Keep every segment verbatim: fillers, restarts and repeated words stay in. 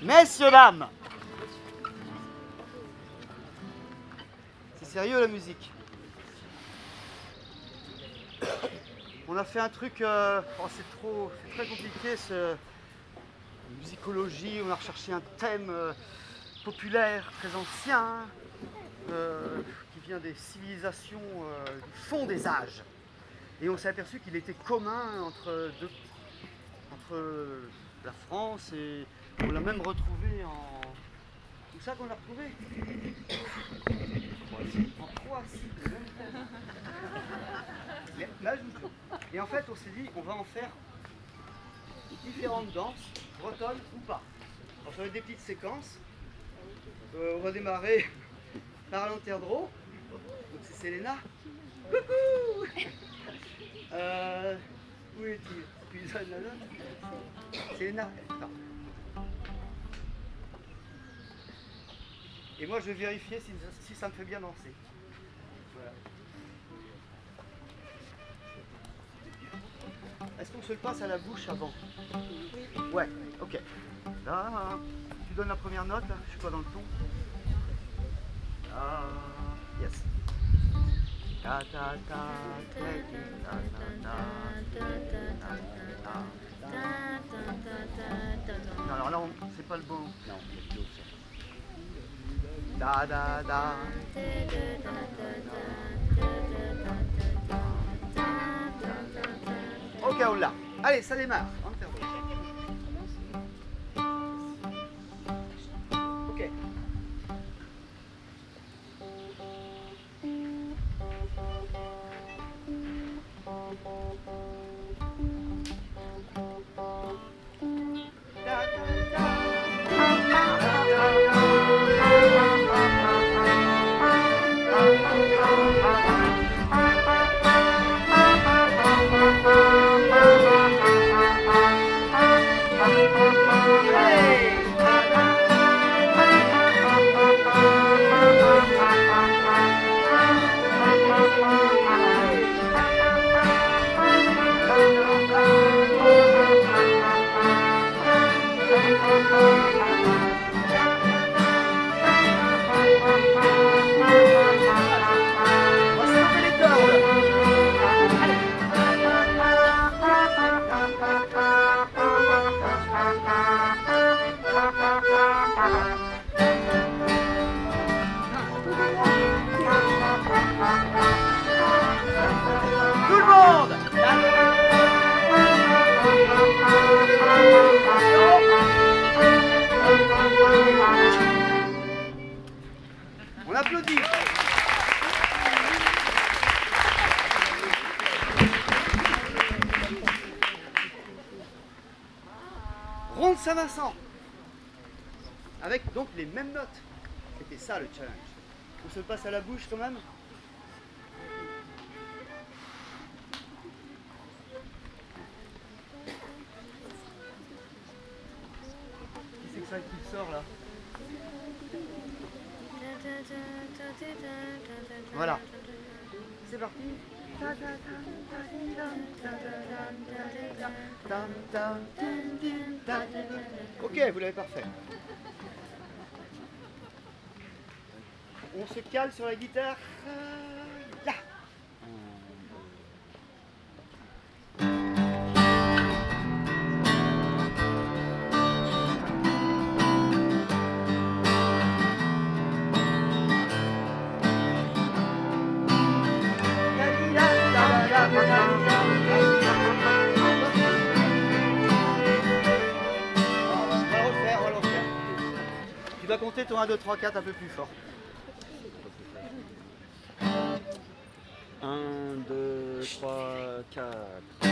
Messieurs, dames, c'est sérieux la musique. On a fait un truc, euh, oh, c'est trop, c'est très compliqué, ce musicologie. On a recherché un thème euh, populaire, très ancien, euh, qui vient des civilisations euh, du fond des âges. Et on s'est aperçu qu'il était commun entre, deux, entre la France et on l'a même retrouvé en... Où ça qu'on l'a retrouvé? En Croatie. Là, je vous jure. Et en fait, on s'est dit, on va en faire différentes danses, bretonnes ou pas. Alors, ça va être des petites séquences. Euh, on va démarrer par Lanterdro. Donc c'est Selena. Coucou. euh, Où est-il? Tu lui donnes la note. Selena. Non. Et moi, je vais vérifier si, si ça me fait bien danser. Voilà. Est-ce qu'on se le passe à la bouche avant? Oui. Ouais, ok. Là, tu donnes la première note, là. Je suis pas dans le ton. Ah, yes. Ta ta ta ta ta ta ta ta. Non, alors là, c'est pas le bon. Non, c'est plus da da da. Ok, on l'a. Allez, ça démarre. Ok. On applaudit. Ronde Saint-Vincent. Avec donc les mêmes notes. C'était ça le challenge. On se le passe à la bouche quand même. Qui c'est que ça qui sort là? Voilà. C'est parti. Ok, vous l'avez parfait. On se cale sur la guitare. Là. Tu vas compter ton un, deux, trois, quatre un peu plus fort. un, deux, trois, quatre.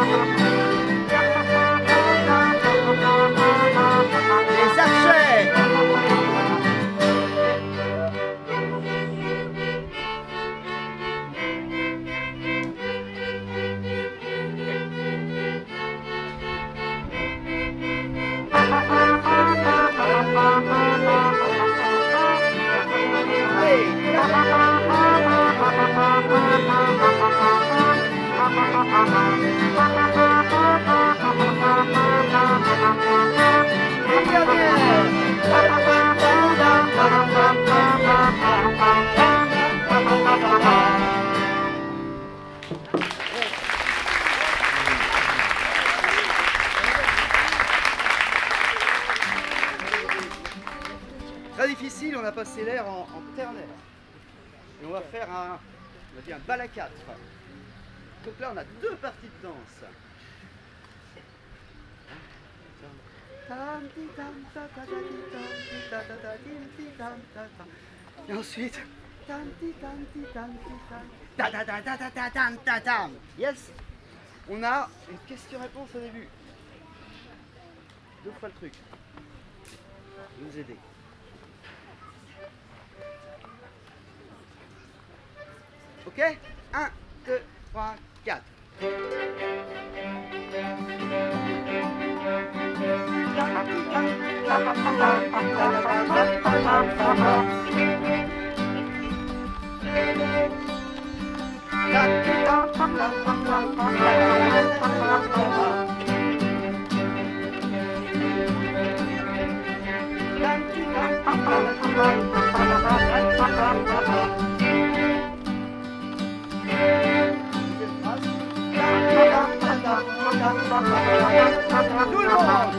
Les archers. Très difficile, on a passé l'air en, en ternaire. Et on va faire un, on va dire un bal à quatre. Donc là, on a deux parties de danse. Et ensuite, yes, on a une question-réponse au début. Deux fois le truc. Nous aider. Ok? un, deux, trois, quatre. Tout le monde.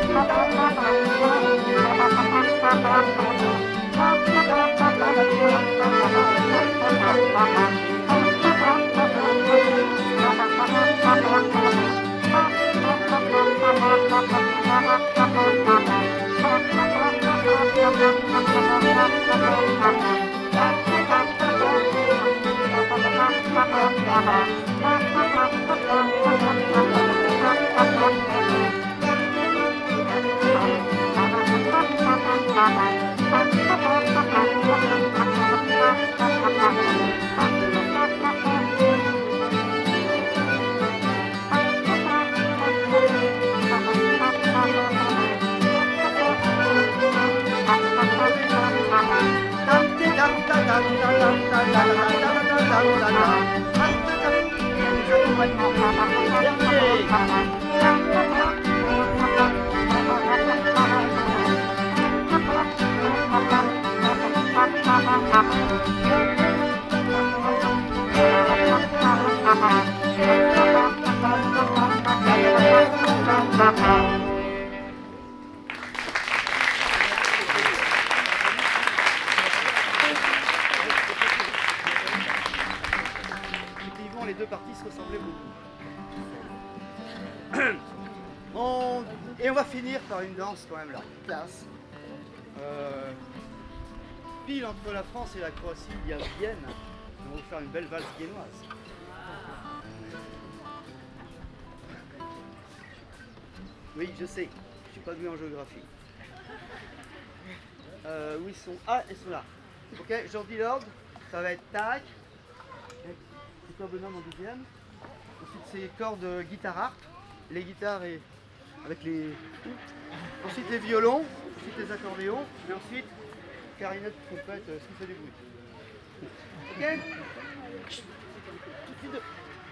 Effectivement, les deux parties se ressemblaient beaucoup. On... Et on va finir par une danse quand même là, classe. Euh... Pile entre la France et la Croatie, il y a Vienne. On va faire une belle valse viennoise. Oui, je sais, je suis pas doué en géographie. Euh, où ils sont? Ah, ils sont là. Ok, je redis l'ordre. Ça va être tac. C'est quoi bonhomme en deuxième? Ensuite, c'est cordes guitare harpe. Les guitares et avec les. Ensuite, les violons. Ensuite, les accordéons. Et ensuite, clarinette, trompette, ce qui fait du bruit. Ok? Tout de suite.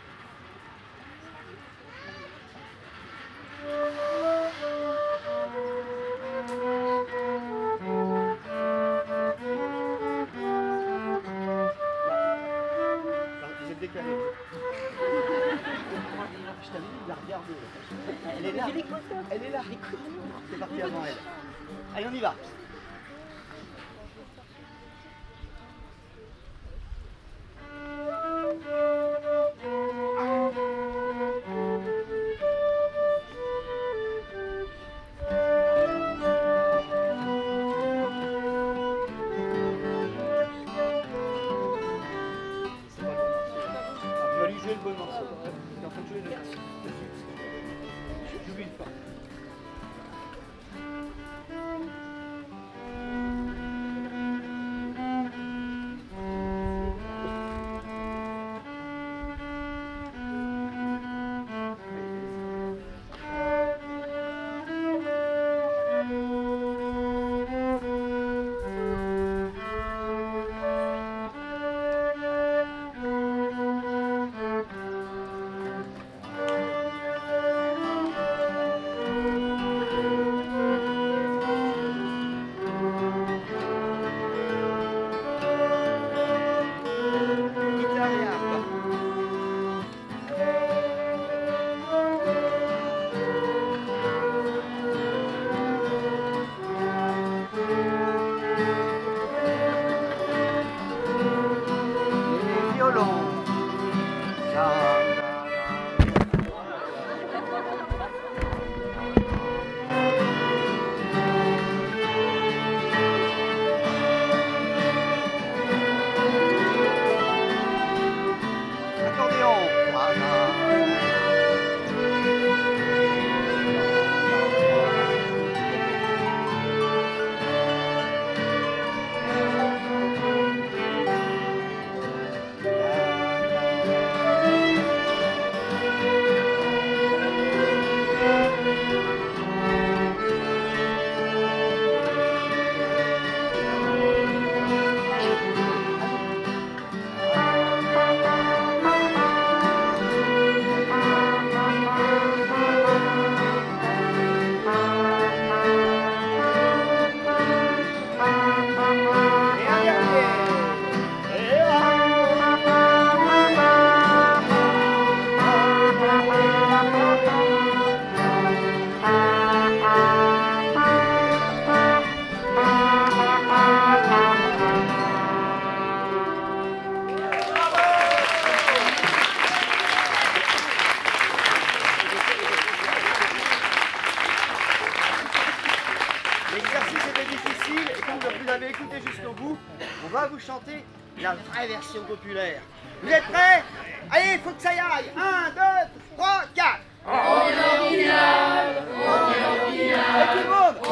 Vous êtes décalé. Je t'avais dit de la regarder. Elle est là. Elle est là. C'est parti avant elle. Allez, on y va. jouer le bon morceau. T'es en train de jouer le morceau. J'oublie une fois. L'exercice était difficile et comme vous avez écouté jusqu'au bout, on va vous chanter la vraie version populaire. Vous êtes prêts? Allez, il faut que ça y aille. Un, deux, trois, quatre. On est en finale, on est en finale. Et tout le monde.